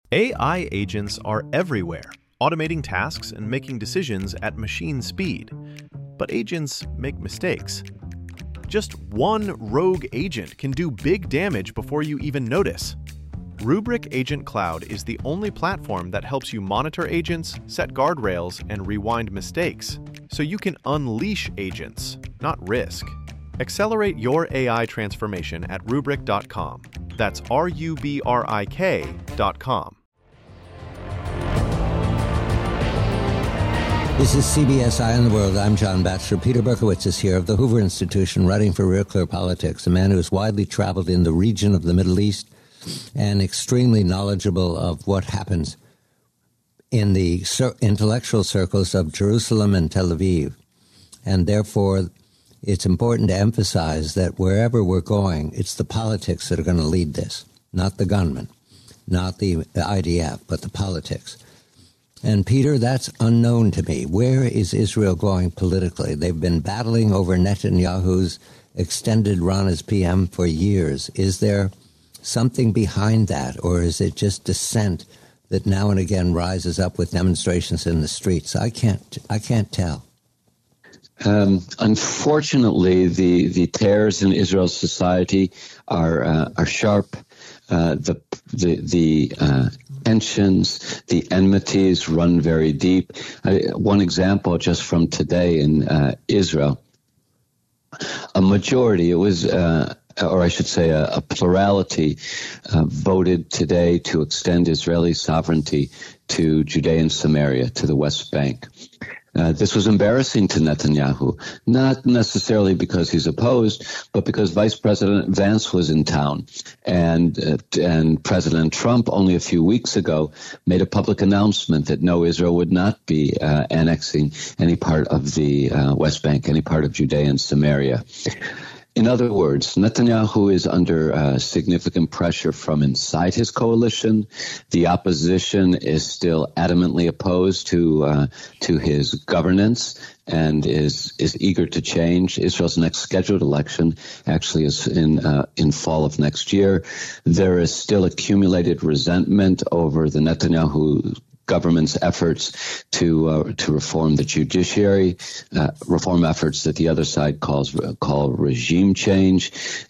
AI agents are everywhere, automating tasks and making decisions at machine speed. But agents make mistakes. Just one rogue agent can do big damage before you even notice. Rubrik Agent Cloud is the only platform that helps you monitor agents, set guardrails, and rewind mistakes, so you can unleash agents, not risk. Accelerate your AI transformation at Rubrik.com. That's RUBRIK.com. This is CBS Eye on the World. I'm John Batchelor. Peter Berkowitz is here of the Hoover Institution, writing for Real Clear Politics, a man who has widely traveled in the region of the Middle East and extremely knowledgeable of what happens in the intellectual circles of Jerusalem and Tel Aviv. And therefore, it's important to emphasize that wherever we're going, it's the politics that are going to lead this, not the gunmen, not the IDF, but the politics. And Peter, that's unknown to me. Where is Israel going politically? They've been battling over Netanyahu's extended run as PM for years. Is there something behind that, or is it just dissent that now and again rises up with demonstrations in the streets? I can't tell. Unfortunately, the tears in Israel's society are sharp. The tensions, the enmities run very deep. One example just from today in Israel, a majority, it was, or I should say a plurality, voted today to extend Israeli sovereignty to Judea and Samaria, to the West Bank. This was embarrassing to Netanyahu, not necessarily because he's opposed, but because Vice President Vance was in town, and President Trump only a few weeks ago made a public announcement that no, Israel would not be annexing any part of the West Bank, any part of Judea and Samaria. In other words, Netanyahu is under significant pressure from inside his coalition. The opposition is still adamantly opposed to his governance and is eager to change. Israel's next scheduled election actually is in fall of next year. There is still accumulated resentment over the Netanyahu government's efforts to reform the judiciary, reform efforts that the other side call regime change,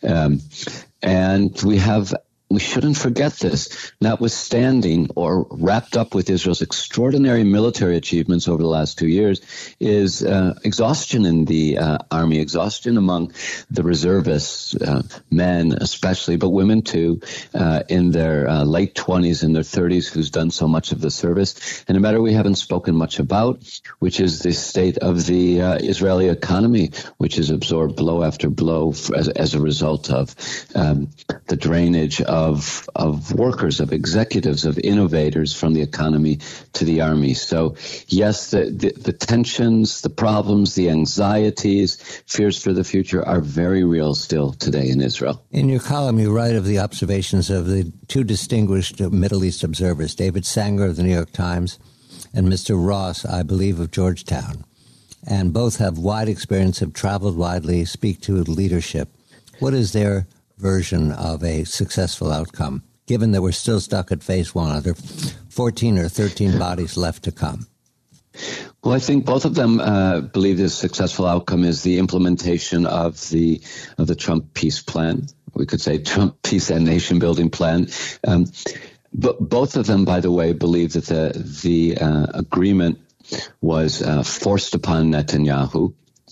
and we shouldn't forget this. Notwithstanding or wrapped up with Israel's extraordinary military achievements over the last 2 years is exhaustion in the army, exhaustion among the reservists, men especially, but women too, in their late 20s and their 30s, who's done so much of the service. And a matter we haven't spoken much about, which is the state of the Israeli economy, which has absorbed blow after blow as a result of the drainage of workers, of executives, of innovators from the economy to the army. So, yes, the tensions, the problems, the anxieties, fears for the future are very real still today in Israel. In your column, you write of the observations of the two distinguished Middle East observers, David Sanger of the New York Times and Mr. Ross, I believe, of Georgetown. And both have wide experience, have traveled widely, speak to leadership. What is their version of a successful outcome, given that we're still stuck at phase one? Are there 14 or 13 bodies left to come? Well, I think both of them believe the successful outcome is the implementation of the Trump peace plan. We could say Trump peace and nation building plan. But both of them, by the way, believe that the agreement was forced upon Netanyahu.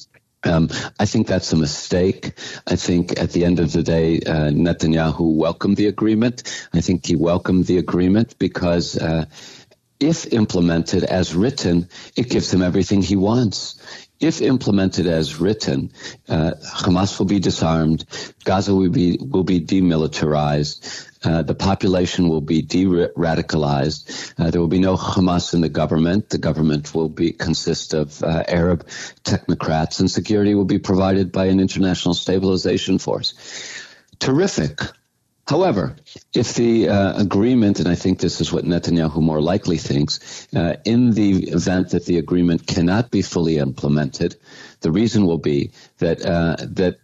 I think that's a mistake. I think at the end of the day, Netanyahu welcomed the agreement. I think he welcomed the agreement because if implemented as written, it gives him everything he wants. If implemented as written, Hamas will be disarmed, Gaza will be demilitarized, the population will be de-radicalized, there will be no Hamas in the government. The government will consist of Arab technocrats, and security will be provided by an international stabilization force. Terrific. However, if the agreement, and I think this is what Netanyahu more likely thinks, in the event that the agreement cannot be fully implemented, the reason will be that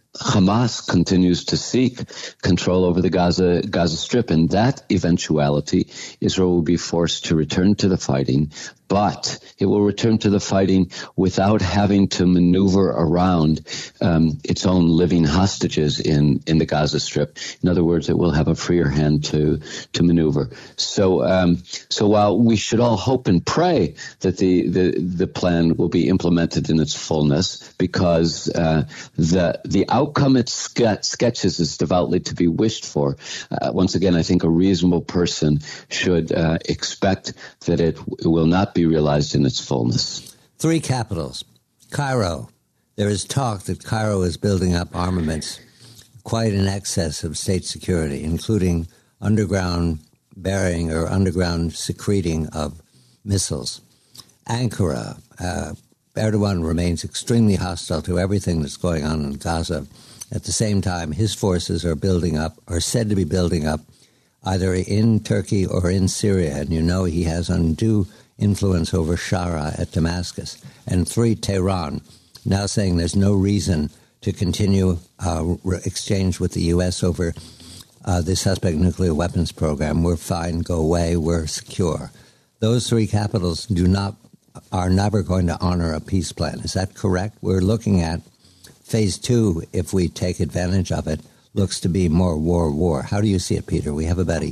Hamas continues to seek control over the Gaza Strip. In that eventuality, Israel will be forced to return to the fighting, but it will return to the fighting without having to maneuver around its own living hostages in the Gaza Strip. In other words, it will have a freer hand to maneuver. So while we should all hope and pray that the plan will be implemented in its fullness, because the outcome it sketches is devoutly to be wished for, once again, I think a reasonable person should expect that it will not be realized in its fullness. 3 capitals. Cairo. There is talk that Cairo is building up armaments quite in excess of state security, including underground burying or underground secreting of missiles. Ankara. Erdogan remains extremely hostile to everything that's going on in Gaza. At the same time, his forces are building up, or said to be building up, either in Turkey or in Syria. And you know he has undue influence over Shara at Damascus. And 3, Tehran, now saying there's no reason to continue exchange with the U.S. over the suspect nuclear weapons program. We're fine, go away, we're secure. Those 3 capitals are never going to honor a peace plan. Is that correct? We're looking at phase 2, if we take advantage of it, looks to be more war. How do you see it, Peter? We have about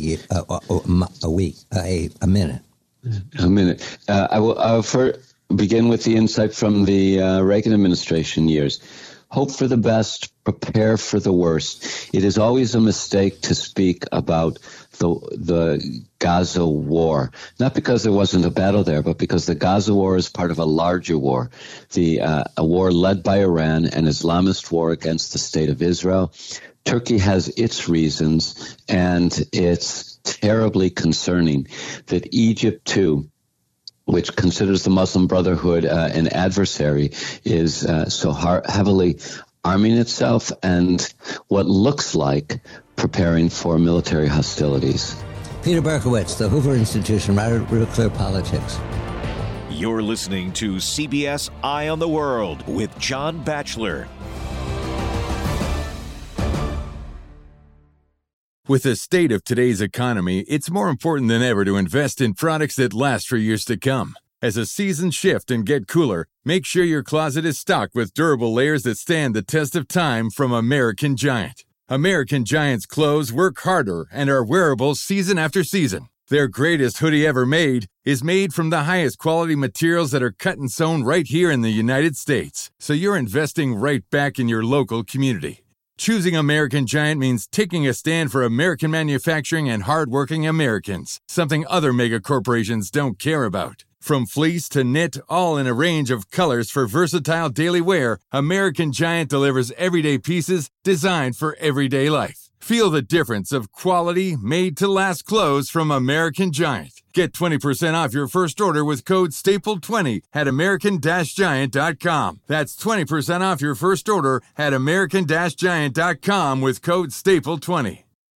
a minute. A minute. I will begin with the insight from the Reagan administration years. Hope for the best, prepare for the worst. It is always a mistake to speak about the Gaza war, not because there wasn't a battle there, but because the Gaza war is part of a larger war, a war led by Iran, an Islamist war against the state of Israel. Turkey has its reasons, and it's terribly concerning that Egypt, too, which considers the Muslim Brotherhood an adversary, is so heavily arming itself and what looks like preparing for military hostilities. Peter Berkowitz, the Hoover Institution, Real Clear Politics. You're listening to CBS Eye on the World with John Batchelor. With the state of today's economy, it's more important than ever to invest in products that last for years to come. As the seasons shift and get cooler, make sure your closet is stocked with durable layers that stand the test of time from American Giant. American Giant's clothes work harder and are wearable season after season. Their greatest hoodie ever made is made from the highest quality materials that are cut and sewn right here in the United States. So you're investing right back in your local community. Choosing American Giant means taking a stand for American manufacturing and hardworking Americans, something other mega corporations don't care about. From fleece to knit, all in a range of colors for versatile daily wear, American Giant delivers everyday pieces designed for everyday life. Feel the difference of quality, made-to-last clothes from American Giant. Get 20% off your first order with code STAPLE20 at American-Giant.com. That's 20% off your first order at American-Giant.com with code STAPLE20.